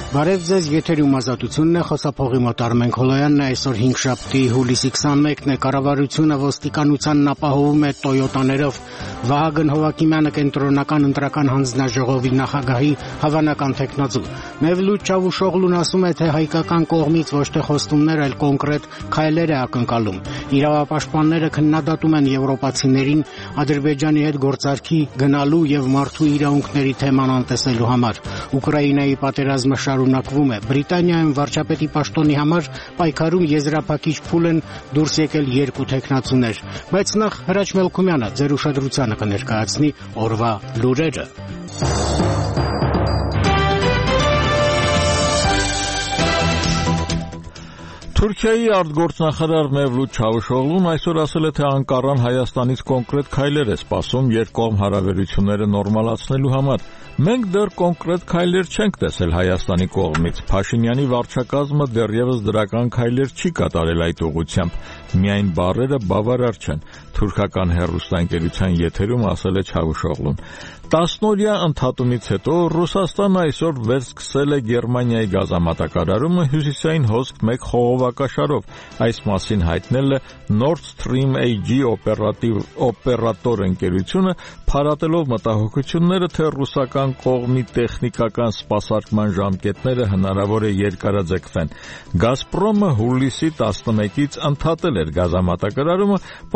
Բարև ձեզ, եթերում ազատությունն է, խոսափողի մոտ Արմեն Քոլոյանն է, այսօր 5-շաբթի հուլիսի 21-ն է, կառավարությունը ոստիկանությանն ապահովում է Տոյոտաներով, Վահագն Հովակիմյանը կենտրոնական ընտրական հանձնաժողովի նախագահի հավանական թեկնածու, Մևլութ Չավուշօղլուն ասում է, թե հայկական կողմից ոչ թե խոստումներ, այլ կոնկրետ քայլեր է ակնկալում, իրավապաշտպանները քննադատում են եվրոպացիներին Ադրբեջանի հետ գործարքի գնալու եւ մարդու իրավունքների թեման անտեսելու համար, Ուկրաինայի պատերազմը շարունակվում է, Բրիտանիայում վարչապետի պաշտոնի համար պայքարում եզրափակիչ փուլ են դուրս եկել երկու թեկնածուներ, բայց նախ Հրաչ Մելքումյանը ձեր ուշադրությանը կներկայացնի օրվա լուրերը։ Թուրքիայի արտգործնախարար Մևլութ Չավուշօղլուն այսօր ասել է, թե Անկարան Հայաստանից կոնկրետ քայլեր է սպասում երկկողմ հարաբերությունները նորմալացնելու համար։ Մենք դեռ կոնկրետ քայլեր չենք տեսել Հայաստանի կողմից։ Փաշինյանի վարչակազմը դեռևս դրական քայլեր չի կատարել այդ ուղղությամբ։ Միայն բառերը բավարար չեն, թուրքական հեռուստաընկերության եթերում ասել է Չավուշօղլուն։ 10-օրյա ընդհատումից հետո Ռուսաստանը այսօր վերսկսել է Գերմանիայի գազամատակարարումը հյուսիսային հոսք 1 խողովակաշարով։ Այս մասին հայտնել է Nord Stream AG օպերատոր ընկերությունը, փառատելով մտահոգությունները, թե ռուսական կողմի տեխնիկական սպասարկման ժամկետները հնարավոր է երկարաձգվեն։ Գազպրոմը հուլիսի 11-ից ընդհատել էր գազամատակարարումը,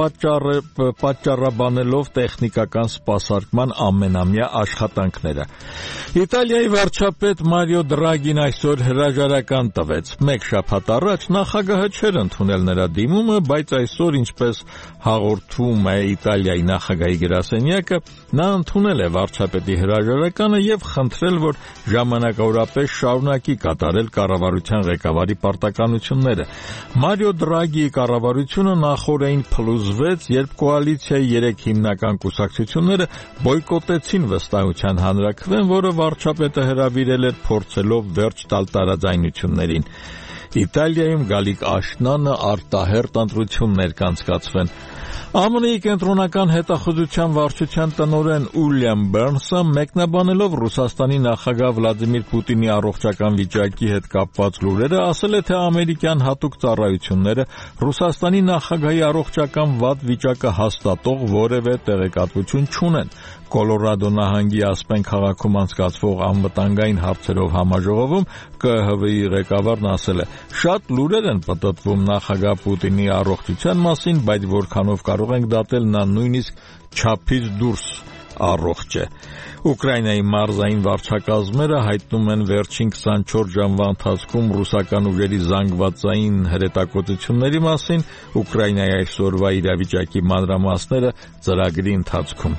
պատճառաբանելով տեխնիկական սպասարկման ամենամյա աշխատանքները։ Իտալիայի վարչապետ Մարիո Դրագին այսօր հրաժարական տվեց։ Մեկ շաբաթ առաջ նախագահը չէր ընդունել նրա դիմումը, բայց այսօր, ինչպես հաղորդում է Իտալիայի նախագահի գրասենյակը, նա ընդունել է վարչապետի հրաժարականը եւ խնդրել, որ ժամանակավորապես շարունակի կատարել կառավարության ղեկավարի պարտականությունները։ Մարիո Դրագիի կառավարությունը նախօրեին փլուզվեց, երբ կոալիցիայի 3 հիմնական կուսակցությունները բոյկոտեցին վստահության հանրաքվեն, որը վարչապետը հրավիրել էր փորձելով վերջ տալ տարաձայնություններին։ Իտալիայում գալիք աշնանը արտահերթ ընտրություններ կանցկացվեն։ ԱՄՆ-ի կենտրոնական հետախուզության վարչության տնօրեն Ուիլյամ Բերնսը մեկնաբանելով Ռուսաստանի նախագահ Վլադիմիր Պուտինի առողջական վիճակի հետ կապված լուրերը ասել է, թե ամերիկյան հատուկ ծառայությունները Ռուսաստանի նախագահի առողջական վատ վիճակը հաստատող որևէ տեղեկատվություն չունեն։ Կոլորադո նահանգի Ասպեն քաղաքում անցկացվող անվտանգային հարցերով համաժողովում ԿՀՎ-ի ղեկավարն ասել է. «Շատ լուրեր են պտտվում նախագահ Պուտինի առողջության մասին, բայց որքանով կարող ենք դատել, նա նույնիսկ չափից դուրս առողջ է»։ Ուկրաինայի մարզային վարչակազմերը հայտնում են վերջին 24 ժամվա ընթացքում ռուսական ուժերի զանգվածային հրետակոծությունների մասին, Ուկրաինայի այսօրվա իրավիճակի մանրամասները ծրագրի ընթացքում։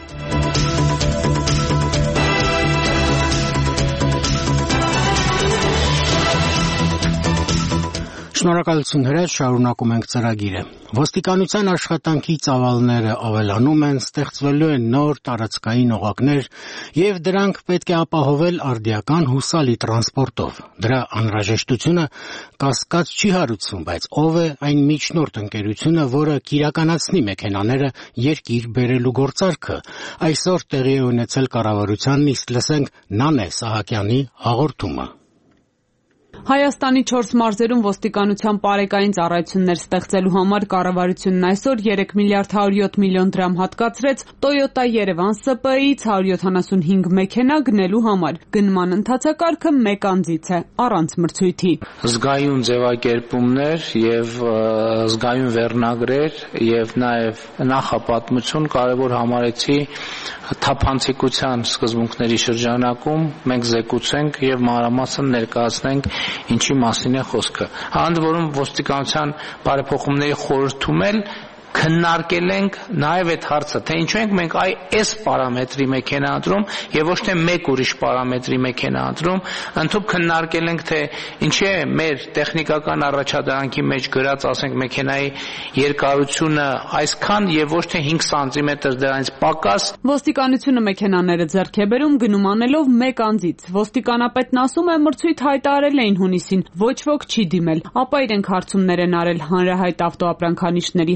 Շնորհակալություն Հրաչ, շարունակում ենք ծրագիրը։ Ոստիկանության աշխատանքի ծավալները ավելանում են, ստեղծվելու են նոր տարածքային օղակներ եւ դրանք պետք է ապահովել արդիական հուսալի տրանսպորտով։ Դրա անհրաժեշտությունը կասկած չի հարուցվում, բայց ով է այն միջնորդ ընկերությունը, որը կիրականացնի մեքենաները երկիր բերելու գործարքը։ Այսօր տեղի է ունեցել կառավարության նիստ, լսենք Նանե Սահակյանի հաղորդումը։ Հայաստանի 4 մարզերում ոստիկանության պարեկային ծառայություններ ստեղծելու համար կառավարությունն այսօր 3 միլիարդ 107 միլիոն դրամ հատկացրեց Toyota Երևան ՍՊ-ից 175 մեքենա գնելու համար։ Գնման ընթացակարգը 1 անձից է, առանց մրցույթի։ Զգայուն ձևակերպումներ եւ զգայուն վերնագրեր եւ նաեւ նախապատմություն կարեւոր համարեցի թափանցիկության սկզբունքների շրջանակում մենք զեկուցենք եւ մանրամասն ներկայացնենք ինչի մասին է խոսքը։ Ընդ որում ոստիկանության բարեփոխումների խորհրդում էլ քննարկել ենք նաև այդ հարցը, թե ինչու ենք մենք այս պարամետրի մեքենա ընտրում եւ ոչ թե մեկ ուրիշ պարամետրի մեքենա ընտրում, ընդհանուր քննարկել ենք, թե ինչի է մեր տեխնիկական առաջադրանքի մեջ գրած, ասենք, մեքենայի երկարությունը այսքան եւ ոչ թե 5 սանտիմետր դրանից պակաս։ Ոստիկանությունը մեքենաները ձեռք է բերում գնում անելով մեկ անձից։ Ոստիկանապետն ասում է, մրցույթ հայտարարել էին հունիսին, ոչ ոք չի դիմել, ապա իրենք հարցումներ են արել հանրահայտ ավտոապրանքանիշների Հայաստան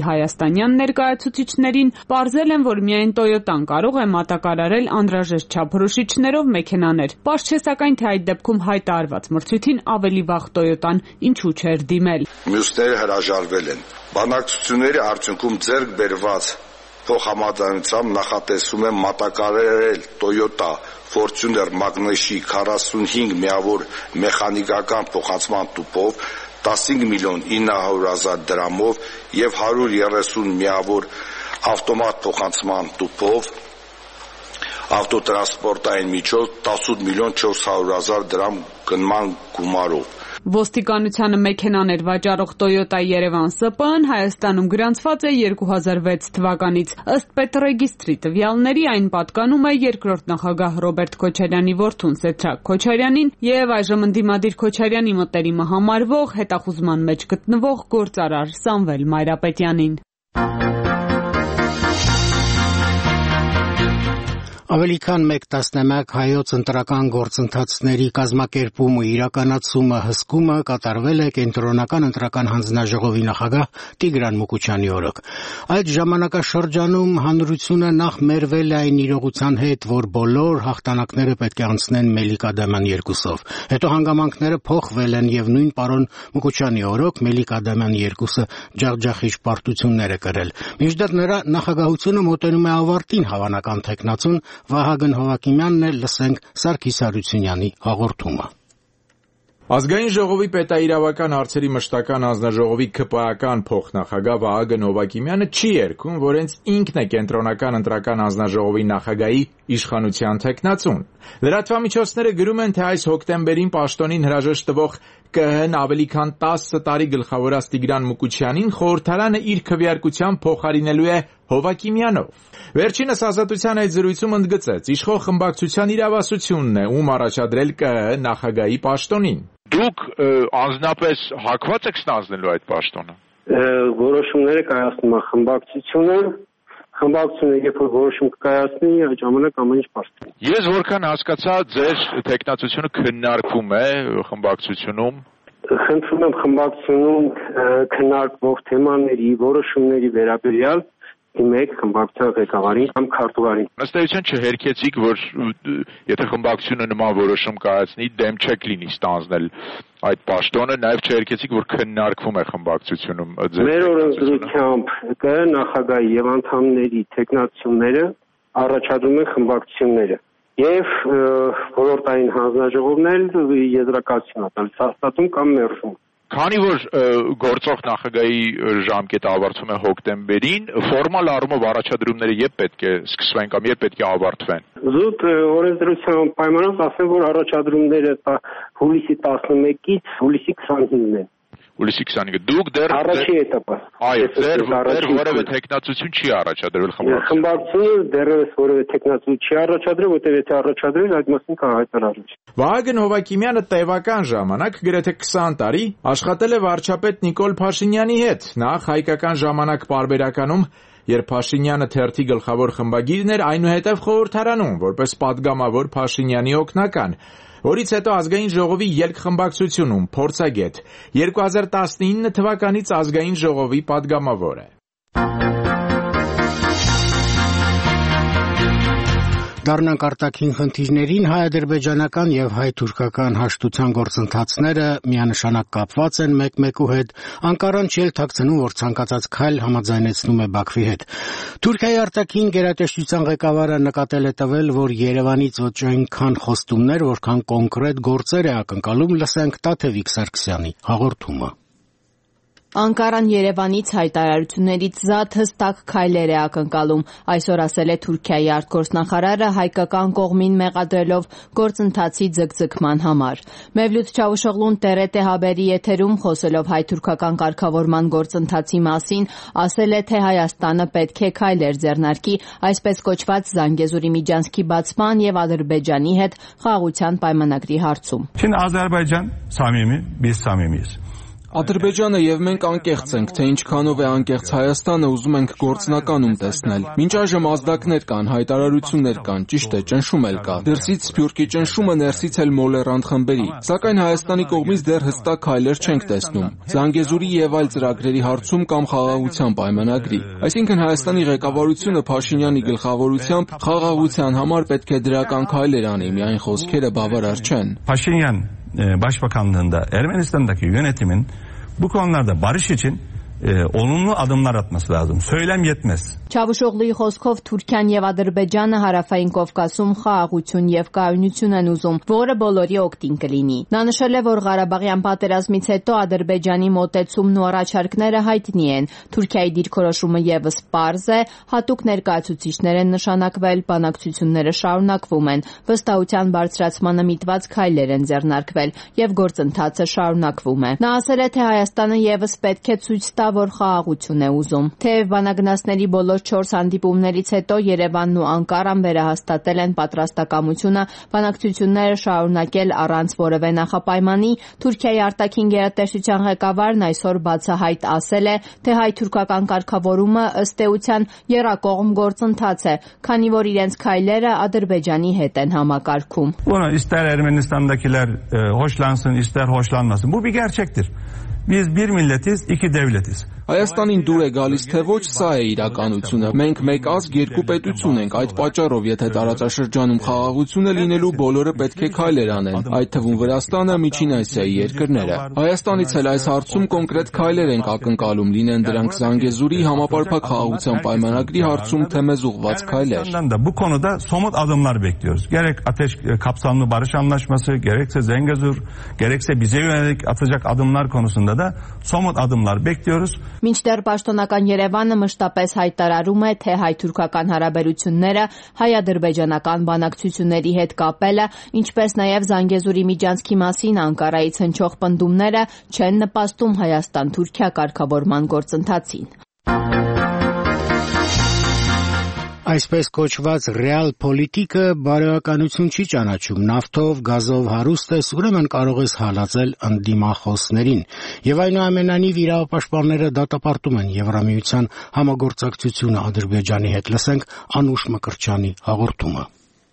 Մուսիանյան ներկայացուցիչներին պարզել են, որ միայն Toyota-ն կարող է մատակարարել անհրաժեշտ չափորոշիչներով մեքենաներ։ Պարզ չէ սակայն, թե այդ դեպքում հայտարարված մրցույթին ավելի վաղ Toyota-ն ինչու չէր դիմել։ Մյուսները հրաժարվել են։ Բանակցությունների արդյունքում ձեռք բերված փոխհամաձայնությամբ նախատեսվում է մատակարարել Toyota Fortuner Magneshi 45 միավոր մեխանիկական փոխանցման տուփով 15 միլիոն 900,000 դրամով եւ 130 միավոր ավտոմատ փոխանցման տուփով ավտոտրանսպորտային միջոց 18 միլիոն 400,000 դրամ գնման գումարով։ Ոստիկանությանը մեքենաներ վաճառող Toyota Երևան ՍՊԸ-ն Հայաստանում գրանցված է 2006 թվականից։ Ըստ պետռեգիստրի տվյալների այն պատկանում է երկրորդ նախագահ Ռոբերտ Քոչարյանի որդուն Սեդրակ Քոչարյանին եւ այժմ ընդդիմադիր Քոչարյանի մտերիմը համարվող հետախուզման մեջ գտնվող գործարար Սամվել Մայրապետյանին։ Ավելի քան 1 տասնամյակ հայոց ընտրական գործընթացների կազմակերպումը, իրականացումը, հսկումը կատարվել է կենտրոնական ընտրական հանձնաժողովի նախագահ Տիգրան Մուկուչյանի օրոք։ Այդ ժամանակաշրջանում հանրությունը նախ մերվել է այն իրողության հետ, որ բոլոր հաղթանակները պետք է անցնեն Մելիք Ադամյան 2-ով։ Հետո հանգամանքները փոխվել են եւ նույն պարոն Մուկուչյանի օրոք Մելիք Ադամյան 2-ը ջախջախիչ պարտություններ է կրել։ Մինչդեռ նրա նախագահությունը մոտենում է ավարտին, հավանական թեկնածուն Վահագն Հովակիմյանն է, լսենք Սարգիս Հարությունյանի հաղորդումը։ Ազգային ժողովի պետաիրավական հարցերի մշտական հանձնաժողովի ԿՊԱ-ական փոխնախագահ Վահագն Հովակիմյանը չի երգում, որ հենց ինքն է կենտրոնական ընտրական հանձնաժողովի նախագահի իշխանության թեկնածուն։ Լրատվամիջոցները գրում են, թե այս հոկտեմբերին պաշտոնին հրաժեշտ տվող ԿՀ-ն ավելի քան 10 տարի գլխավորած Տիգրան Մուկուչյանին խորհրդարանը իր քվեարկությամբ փոխարինելու է Հովակիմյանով։ Վերջինս Ազատության այդ զրույցում ընդգծեց, իշխող խմբակցության իրավասությունն է, ում առաջադրել ԿՀ նախագահի պաշտոնին։ Դուք անձնապես հակված եք ստանձնելու այդ պաշտոնը։ Որոշումները կայացնում է խմբակցությունը, երբ որ որոշում կկայացնի, այդ ժամանակ ամեն ինչ պարզ է։ Ես որքան հասկացա, ձեր թեկնածությունը քննարկվում է խմբակցությունում։ Խնդրում եմ խմբակցությունում քննարկվող թեմաների, որոշումների վերաբերյալ դիմեք խմբակցության ղեկավարին կամ քարտուղարին։ Ըստ էության չհերքեցիք, որ եթե խմբակցությունը նման որոշում կայացնի, դեմ չեք լինի ստանձնել այդ պաշտոնը, նաև չհերքեցիք, որ քննարկվում է խմբակցությունում ձեր։ Մեր օրենսդրությամբ ԿՀ նախագահի եւ անդամների թեկնածությունները առաջադրում են խմբակցությունները եւ ոլորտային հանձնաժողովն էլ եզրակացություն է տալիս հաստատում կամ մերժում։ Քանի որ գործող նախագահի ժամկետը ավարտվում է հոկտեմբերին, ֆորմալ առումով առաջադրումները երբ պետք է սկսվեն կամ երբ պետք է ավարտվեն։ Զուտ օրենսդրության պայմանով ասեմ, որ առաջադրումները հուլիսի 11-ից հուլիսի 25-ն են։ Հուլիսի 25-ը դուք դեռ առաջի этаպը։ Այո, դեռ որևէ թեկնածություն չի առաջադրել խմբակցությունը։ Խմբակցությունը դեռևս որևէ թեկնածություն չի առաջադրել, որտեղ եթե առաջադրել, այդ մասին կհայտարարվի։ Վահագն Հովակիմյանը տևական ժամանակ, գրեթե 20 տարի, աշխատել է վարչապետ Նիկոլ Փաշինյանի հետ, նախ հայկական ժամանակ պարբերականում, երբ Փաշինյանը թերթի գլխավոր խմբագիրն էր, այնուհետև խորհրդարանում, որպես падգամավոր Փաշինյանի օգնական, որից հետո ազգային ժողովի ելքխմբակցությունում փորձագետ, 2019 թվականից ազգային ժողովի падգամավոր է։ Դառնանք արտաքին խնդիրներին, հայ-ադրբեջանական եւ հայ-թուրքական հաշտության գործընթացները միանշանակ կապված են մեկ-մեկու հետ, Անկարան չի թաքցնում, որ ցանկացած քայլ համաձայնեցնում է Բաքվի հետ։ Թուրքիայի արտաքին գերատեսչության ղեկավարը նկատել է տվել, որ Երևանից ոչ այնքան խոստումներ, որքան կոնկրետ գործեր է ակնկալում, լսենք Տաթևիկ Սարգսյանի հաղորդումը։ Անկարան Երևանից հայտարարություններից զատ հստակ քայլեր է ակնկալում, այսօր ասել է Թուրքիայի արտգործնախարարը հայկական կողմին մեղադրելով գործընթացի ձգձգման համար։ Մևլութ Չավուշօղլուն TRT հաբերի եթերում խոսելով հայ-թուրքական կարգավորման գործընթացի մասին, ասել է, թե Հայաստանը պետք է քայլեր ձեռնարկի այսպես կոչված Զանգեզուրի միջանցքի բացման եւ Ադրբեջանի հետ խաղաղության պայմանագրի հարցում։ Çin Azerbaycan samimi, biz samimiyiz. Ադրբեջանը եւ մենք անկեղծ ենք, թե ինչքանով է անկեղծ Հայաստանը ուզում ենք գործնականում տեսնել։ Մինչ այժմ ազդակներ կան, հայտարարություններ կան, ճիշտ է, ճնշում էլ կա։ Դրսից Սփյուռքի ճնշումը, ներսից էլ մոլերանտ խմբերի։ Սակայն Հայաստանի կողմից դեռ հստակ քայլեր չենք տեսնում։ Զանգեզուրի եւ այլ ծրագրերի հարցում կամ խաղաղության պայմանագրի։ Այսինքն Հայաստանի ղեկավարությունը Փաշինյանի գլխավորությամբ խաղաղության համար պետք է դրական քայլեր անի, միայն խոսքերը բավարար չեն։ Paşinyan Başbakanlığında Ermenistan'daki yönetimin bu konularda barış için olumlu adımlar atması lazım. Söylem yetmez. Չավուշօղլուի խոսքով Թուրքիան եւ Ադրբեջանը հարավային Կովկասում խաղաղություն եւ կայունություն են ուզում, որը բոլորի օգտին կլինի։ Նա նշել է, որ Ղարաբաղյան պատերազմից հետո Ադրբեջանի մոտեցումն ու առաջարկները հայտնի են։ Թուրքիայի դիրքորոշումը եւս պարզ է, հատուկ ներկայացուցիչներ են նշանակվել, բանակցությունները շարունակվում են, վստահության բարձրացմանը միտված քայլեր են ձեռնարկվել եւ գործընթացը շարունակվում է։ Նա ասել է, թե Հայաստանը եւս պետք է ցույց տա, որ խաղաղություն է ուզում։ Թեև բանագնացների բոլոր 4 հանդիպումներից հետո Երևանն ու Անկարան վերահաստատել են պատրաստակամությունը բանակցությունները շարունակել առանց որևէ նախապայմանի, Թուրքիայի արտաքին գերատեսչության ղեկավարն այսօր բացահայտ ասել է, թե հայ-թուրքական կարգավորումը ըստ էության եռակողմ գործընթաց է, քանի որ իրենց քայլերը Ադրբեջանի հետ են համակարգում։ Bunu ister Ermenistan'dakiler hoşlansın, ister hoşlanmasın. Bu bir gerçektir. Biz bir milletiz, iki devletiz. Հայաստանին դուր է գալիս, թե ոչ, սա է իրականությունը։ Մենք մեկ ազգ, երկու պետություն ենք, այդ պատճառով, եթե տարածաշրջանում խաղաղությունը լինելու, բոլորը պետք է քայլեր անեն, այդ թվում Վրաստանը, Միջին Ասիայի երկրները։ Հայաստանից էլ այս հարցում կոնկրետ քայլեր ենք ակնկալում, լինեն դրանք Զանգեզուրի համապարփակ խաղաղության պայմանագրի հարցում թե մեզ ուղղված քայլեր։ Bu konuda somut adımlar bekliyoruz. Gerek ateş kapsamlı barış anlaşması, gerekse Zengezur, gerekse bize yönelik atacak adımlar konusunda da somut adımlar bekliyoruz. Մինչդեռ պաշտոնական Երևանը մշտապես հայտարարում է, թե հայ-թուրքական հարաբերությունները հայ-ադրբեջանական բանակցությունների հետ կապելը, ինչպես նաև Զանգեզուրի միջանցքի մասին Անկարայից հնչող պնդումները չեն նպաստում Հայաստան-Թուրքիա կարգավորման գործընթացին։ Այսպես կոչված ռեալ պոլիտիկը բարոյականություն չի ճանաչում, նավթով, գազով հարուստ ես, ուրեմն կարող ես հալածել ընդդիմախոսներին։ Եվ այնուամենայնիվ իրավապաշտպանները դատապարտում են Եվրամիության համագործակցությունը Ադրբեջանի հետ։ Լսենք Անուշ Մկրտչյանի հաղորդումը։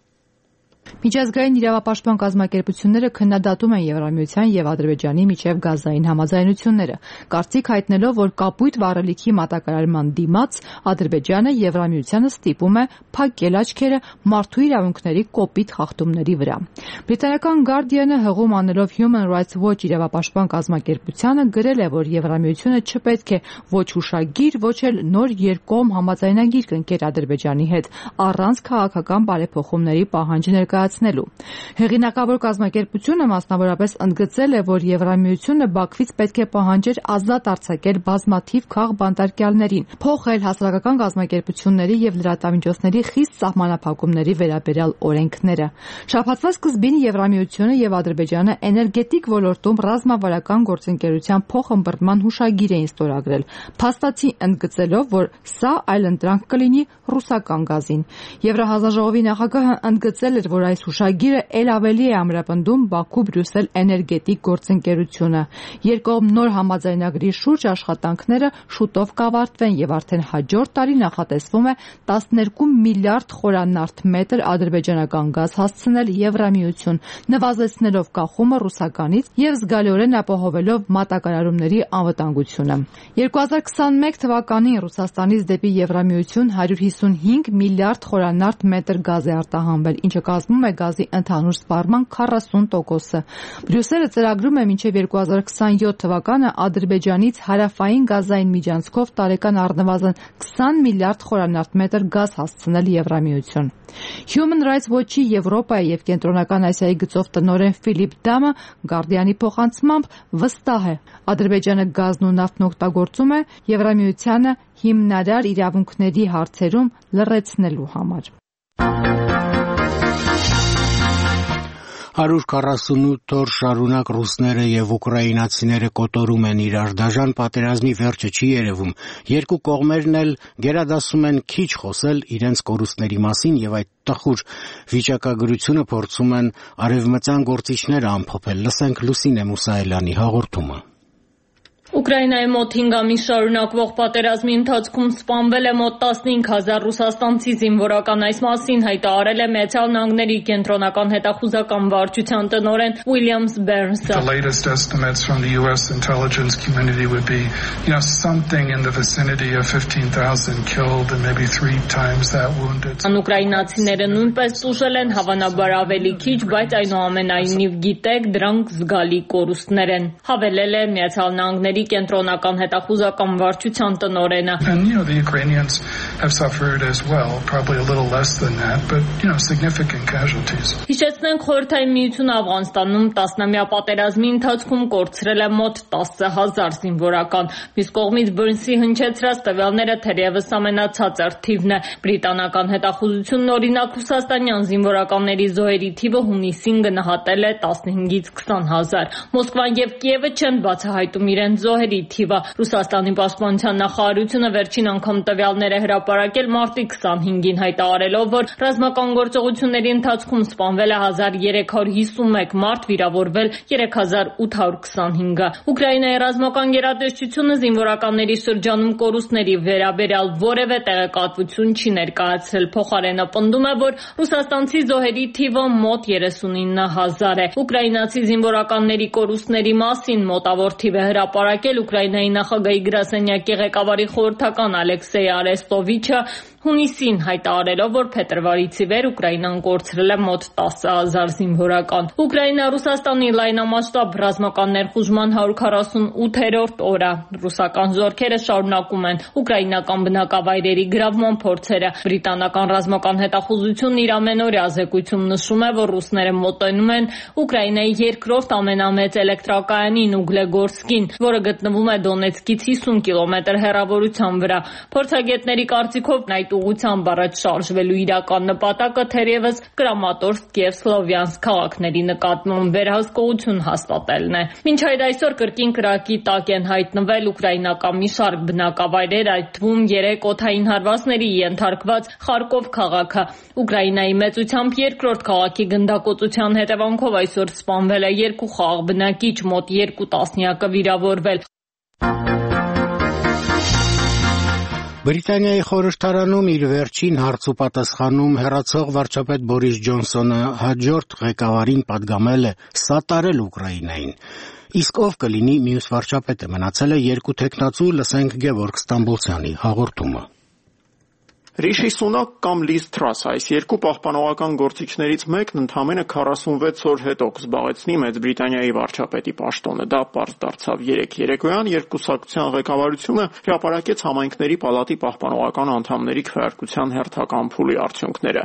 Միջազգային իրավապաշտպան կազմակերպությունները քննադատում են Եվրամիության եւ Ադրբեջանի միջև գազային համաձայնությունները, կարծիք հայտնելով, որ կապույտ վառելիքի մատակարարման դիմաց Ադրբեջանը Եվրամիությանը ստիպում է փակել աչքերը մարդու իրավունքների կոպիտ խախտումների վրա։ Բրիտանական Guardian-ը հղում անելով Human Rights Watch իրավապաշտպան կազմակերպությանը գրել է, որ Եվրամիությունը չպետք է ոչ հուշագիր, ոչ էլ նոր երկկողմ համաձայնագիր կնքեր Ադրբեջանի հետ, առանց քաղաքական բարեփոխումների պահանջ ներկայացնելու։ Հեղինակավոր կազմակերպությունը մասնավորապես ընդգծել է, որ Եվրամիությունը Բաքվից պետք է պահանջեր ազատ արձակել բազմաթիվ քաղբանտարկյալներին, փոխել հասարակական կազմակերպությունների եւ լրատվամիջոցների խիստ սահմանափակումների վերաբերյալ օրենքները։ Շաբաթվա սկզբին Եվրամիությունը եւ Ադրբեջանը էներգետիկ ոլորտում ռազմավարական գործընկերության փոխըմբռնման հուշագիր էին ստորագրել, փաստացի ընդգծելով, որ սա այլընտրանք կլինի ռուսական գազին։ Եվրահանձնաժողովի նախագահը ընդգծել էր, որ այս հուշագիրը ել ավելի է ամրապնդում Բաքու-Բրյուսել էներգետիկ գործընկերությունը։ Երկկողմ նոր համաձայնագրի շուրջ աշխատանքները շուտով կավարտվեն եւ արդեն հաջորդ տարի նախատեսվում է 12 միլիարդ խորանարդ մետր ադրբեջանական գազ հասցնել Եվրամիություն, նվազեցնելով կախումը ռուսականից եւ զգալիորեն ապահովելով մատակարարումների անվտանգությունը։ 2021 թվականին Ռուսաստանից դեպի Եվրամիություն 155 միլիարդ խորանարդ մետր գազ է արտահանվել, ինչը կազմում է գազի ընդհանուր սպառման 40%-ը։ Բրյուսելը ծրագրում է մինչև 2027 թվականը Ադրբեջանից հարավային գազային միջանցքով տարեկան առնվազն 20 միլիարդ խորանարդ մետր գազ հասցնել Եվրամիություն։ Human Rights Watch-ի Եվրոպայի եւ Կենտրոնական Ասիայի գծով տնօրեն Ֆիլիպ Դամը Guardian-ի փոխանցմամբ վստահ է, Ադրբեջանը գազն ու նավթն օգտագործում է Եվրամիությանը հիմնարար իրավունքների հարցերում լռեցնելու համար։ 148 օր շարունակ ռուսները եւ ուկրաինացիները կոտորում են իրար, դաժան պատերազմի վերջը չի երևում։ Երկու կողմերն էլ գերադասում են քիչ խոսել իրենց կորուստների մասին եւ այդ տխուր վիճակագրությունը փորձում են արևմտյան գործիչները ամփոփել։ Լսենք Լուսինե Մուսայելյանի հաղորդումը։ Ուկրաինայի մոտ 5 ամիս շարունակվող պատերազմի ընթացքում սպանվել է մոտ 15,000 ռուսաստանցի զինվորական, այս մասին հայտարարել է Միացյալ Նահանգների կենտրոնական հետախուզական վարչության տնօրեն Ուիլյամս Բերնսը։ The latest estimates from the US intelligence community would be, something in the vicinity of 15,000 killed and maybe 3 times that wounded. Ուկրաինացիները նույնպես տուժել են, հավանաբար ավելի քիչ, բայց այնուամենայնիվ գիտեք, դրանք զգալի կորուստներ են, հավելել է Միացյալ Նահանգների կենտրոնական հետախուզական վարչության տնօրենը։ And the Ukrainians have suffered as well, probably a little less than that, but significant casualties. Հիշեցնենք, Խորհրդային Միությունը Աֆղանստանում 10-ամյա պատերազմի ընթացքում կորցրել է մոտ 10,000 զինվորական։ Մյուս կողմից Բրնսի հնչեցրած տվյալները թերևս ամենացածր թիվն է։ Բրիտանական հետախուզությունն օրինակ ռուսաստանյան զինվորականների զոհերի թիվը հունիսին գնահատել է 15-ից 20,000։ Մոսկվան եւ Կիևը չեն բացահայտում իրենց զոհերի թիվը։ Ռուսաստանի պաշտպանության նախարարությունը վերջին անգամ տվյալներ է հրապարակել մարտի 25-ին, հայտարարելով, որ ռազմական գործողությունների ընթացքում սպանվել է 1351 մարդ, վիրավորվել 3825-ը։ Ուկրաինայի ռազմական գերատեսչությունը զինվորականների շրջանում կորուստների վերաբերյալ որևէ տեղեկատվություն չի ներկայացրել։ Փոխարենը պնդում է, որ ռուսաստանցի զոհերի թիվը մոտ 39,000 է։ Ուկրաինացի զինվորականների կորուստների մասին մոտավոր թիվ է հրապարակել Ուկրաինայի նախագահի գրասենյակի ղեկավարի խորհրդական Ալեքսեյ Արեստովիչը, հունիսին հայտարարելով, որ փետրվարից ի վեր Ուկրաինան կորցրել է մոտ 10,000 զինվորական։ Ուկրաինա-Ռուսաստանի լայնամասշտաբ ռազմական ներխուժման 148-րդ օրը ռուսական զորքերը շարունակում են ուկրաինական բնակավայրերի գրավման փորձերը։ Բրիտանական ռազմական հետախուզությունն իր ամենօրյա զեկույցում նշում է, որ ռուսները մոտենում են Ուկրաինայի երկրորդ ամենամեծ էլեկտրակայանին Ուգլեգորսկին, որը գտնվում է Դոնեցկից 50 կիլոմետր հեռավորության վրա։ Փորձագետների կարծիքով այդ ուղղությամբ առաջ շարժվելու իրական նպատակը թերևս Կրամատորսկ եւ Սլովյանսկ քաղաքների նկատմամբ վերահսկողություն հաստատելն է։ Մինչ այդ այսօր կրկին կրակի տակ են հայտնվել ուկրաինական մի շարք բնակավայրեր, այդ թվում 3 օդային հարվածների ենթարկված Խարկով քաղաքը։ Ուկրաինայի մեծությամբ երկրորդ քաղաքի գնդակոծության հետևանքով այսօր սպանվել է 2 խաղաղ բնակիչ, մոտ 2 տասնյակը վիրավորվել։ Բրիտանիայի խորհրդարանում իր վերջին հարց ու պատասխանում հեռացող վարչապետ Բորիս Ջոնսոնը հաջորդ ղեկավարին պատգամել է սատարել Ուկրաինային։ Իսկ ով կլինի մյուս վարչապետը, մնացել է 2 թեկնածու, լսենք Գևորգ Ստամբոլցյանի հաղորդումը։ Ռիշի Սունակ կամ Լիզ Թրաս, այս երկու պահպանողական գործիչներից մեկն ընդամենը 46 օր հետո կզբաղեցնի Մեծ Բրիտանիայի վարչապետի պաշտոնը։ Դա պարզ դարձավ երեկոյան, երբ կուսակցության ղեկավարությունը հրապարակեց համայնքների պալատի պահպանողական անդամների քվեարկության հերթական փուլի արդյունքները։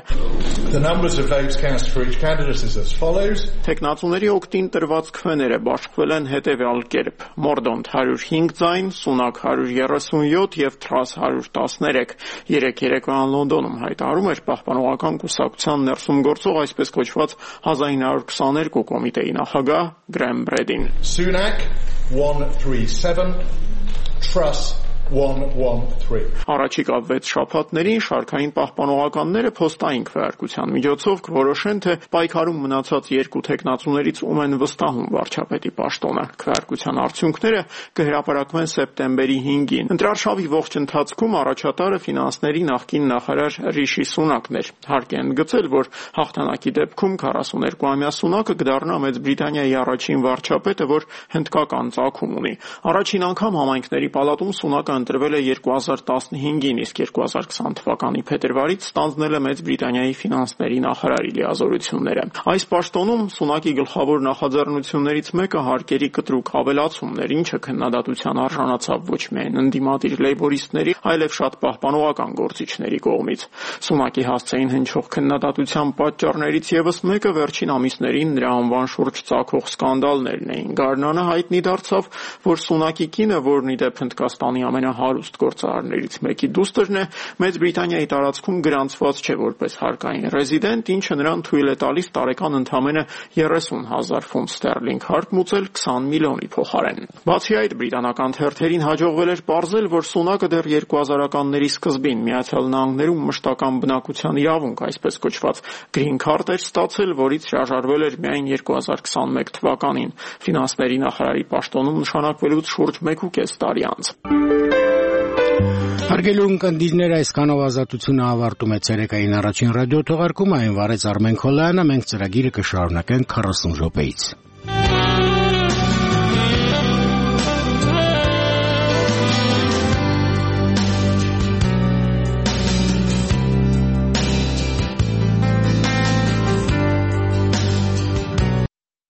Թեկնածուների օգտին տրված քվեները բաշխվել են հետևյալ կերպ. Մորդոնտ 105 ձայն, Սունակ 137 եւ Թրաս 113։ Երեկոյան Լոնդոնում հայտարարում էր պահպանողական կուսակցության ներսում գործող այսպես կոչված 1922 կոմիտեի նախագահ Գրեմ Բրեդին։ Sunak 137, Truss 113։ Առաջիկա 6 շաբաթներին շարքային պահպանողականները փոստային քվեարկության միջոցով կորոշեն, թե պայքարում մնացած 2 թեկնածուներից ում են վստահում վարչապետի պաշտոնը։ Քվեարկության արդյունքները կհրապարակվեն սեպտեմբերի 5-ին։ Ընտրարշավի ողջ ընթացքում առաջատարը ֆինանսների նախկին նախարար Ռիշի Սունակն էր։ Հարկ է ընդգծել, որ հաղթանակի դեպքում 42-ամյա Սունակը կդառնա Մեծ Բրիտանիայի առաջին վարչապետը, որ հնդկական ծագում ունի։ Առաջին անգամ համայնքների պալատում Սունակը ընտրվել է 2015-ին, իսկ 2020 թվականի փետրվարից ստանձնել է Մեծ Բրիտանիայի ֆինանսների նախարարի լիազորությունները։ Այս պաշտոնում Սունակի գլխավոր նախաձեռնություններից մեկը հարկերի կտրուկ ավելացումն էր, ինչը քննադատության արժանացավ ոչ միայն ընդդիմադիր լեյբորիստների, այլև շատ պահպանողական գործիչների կողմից։ Սունակի հասցեին հնչող քննադատության պատճառներից ևս մեկը վերջին ամիսներին նրա անվան շուրջ ծագող սկանդալներն էին։ Գարնանը հայտնի դարձավ, որ Սունակի կինը, որն ի դեպ Հնդկաստանի ամենահարուստ գործարարներից մեկի դուստրն է, Մեծ Բրիտանիայի տարածքում գրանցված չէ որպես հարկային ռեզիդենտ, ինչը նրան թույլ է տալիս տարեկան ընդամենը 30,000 ֆունտ ստերլինգ հարկ մուծել 20 միլիոնի փոխարեն։ Բացի այդ, բրիտանական թերթերին հաջողվել էր պարզել, որ Սունակը դեռ 2000-ականների սկզբին Միացյալ Նահանգներում մշտական բնակության իրավունք, այսպես կոչված green card էր ստացել, որից հրաժարվել էր միայն 2021 թվականին, ֆինանսների նախարարի պաշտոնում նշանակվելուց շուրջ 1.5 տարի անց։ Հարգելի ունկնդիրներ, այսքանով ազատությունը ավարտում է ցերեկային առաջին ռադիո թողարկումը, այն վարեց Արմեն Քոլյանը, մենք ծրագիրը կշարունակենք 40 րոպեից։